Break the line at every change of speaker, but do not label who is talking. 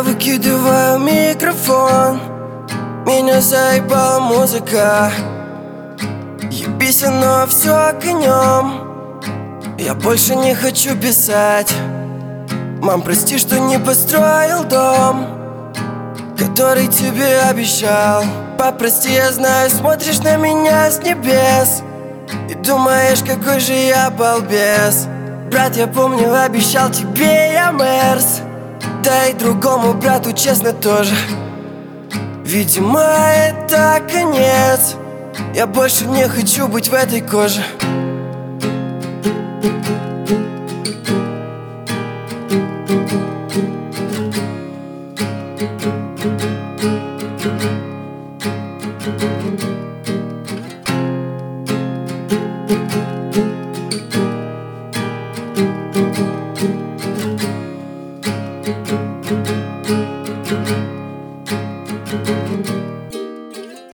Я выкидываю микрофон, меня заебала музыка. Ебись, оно все конем. Я больше не хочу писать. Мам, прости, что не построил дом, который тебе обещал. Пап, прости, я знаю, смотришь на меня с небес и думаешь, какой же я балбес. Брат, я помню, обещал тебе я Мерс, да и другому брату, честно, тоже. Видимо, это конец. Я больше не хочу быть в этой коже.
Thank you.